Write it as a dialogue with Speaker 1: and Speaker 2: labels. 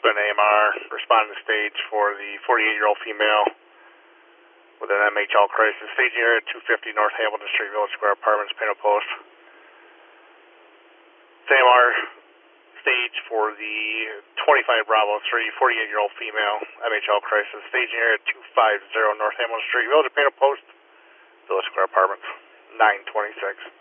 Speaker 1: been AMR responding to stage for the 48-year-old female with an MHL crisis. Staging area at 250 North Hamilton Street, Village Square Apartments, Pinto Post. AMR stage for the 25 Bravo 3, 48-year-old female, MHL crisis. Staging area at 250 North Hamilton Street, Village Pinto Post, Village Square Apartments, 926.